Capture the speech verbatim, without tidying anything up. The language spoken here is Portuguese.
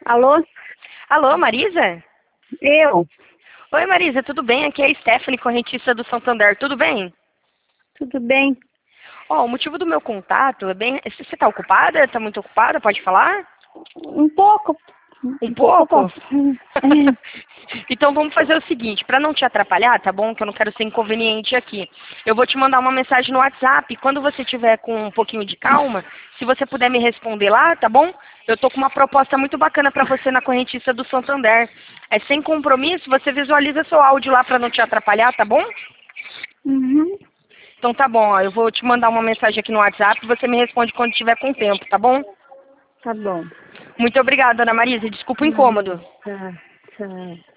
Alô? Alô, Marisa? Eu? Oi, Marisa, tudo bem? Aqui é a Stephanie, correntista do Santander, tudo bem? Tudo bem? Ó, o motivo do meu contato é bem... Você está ocupada? Está muito ocupada? Pode falar? Um pouco. Um pouco. pouco? Então vamos fazer o seguinte, para não te atrapalhar, tá bom? Que eu não quero ser inconveniente aqui. Eu vou te mandar uma mensagem no WhatsApp. Quando você tiver com um pouquinho de calma, se você puder me responder lá, tá bom? Eu tô com uma proposta muito bacana para você na correntista do Santander. É sem compromisso, você visualiza seu áudio lá para não te atrapalhar, tá bom? Uhum. Então tá bom, ó, eu vou te mandar uma mensagem aqui no WhatsApp e você me responde quando tiver com tempo, tá bom? Tá bom. Muito obrigada, Ana Marisa. Desculpa o Nada. incômodo. Tá, tchau.